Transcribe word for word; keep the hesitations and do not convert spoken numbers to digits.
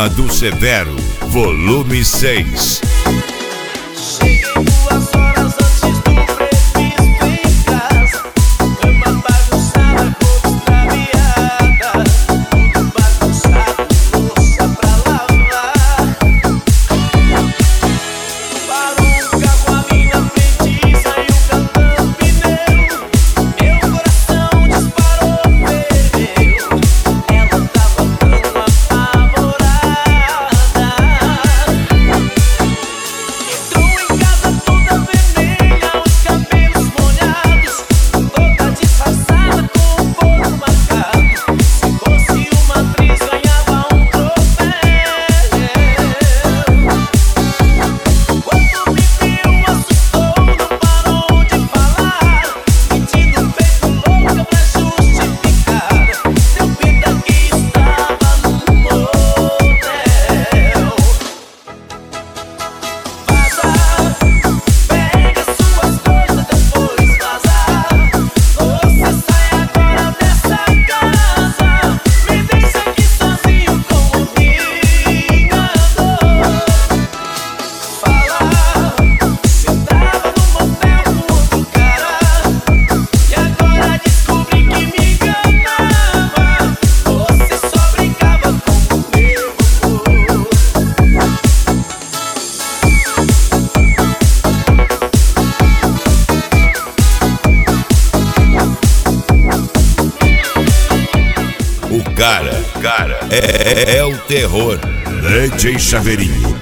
Cima do Severo, volume seis. Cheguei duas horas antes do previsto em casa. Cama bagunçada, roupa extraviada. Tudo bagunçado, louça pra lavar. Parou um carro ali na frente, saiu cantando pneu. Meu coração disparou, ferveu. Ela tava tão apavorada. Entrou em casa toda vermelha, os cabelos molhados, toda disfarçada com o corpo marcado. Se fosse uma atriz, ganhava um troféu. Quando me viu, assustou, não parou de falar, metido feito louca pra justificar. Deu pinta que estava num motel. Vaza, pega suas coisas, depois vaza. Você sai agora dessa casa, me deixa aqui sozinho com o vingador. Fala, você tava no motel com outro cara, e agora descobri que me enganava. Você só brincava com o meu amor. O cara, cara, é, é o terror. D J Chaveirinho.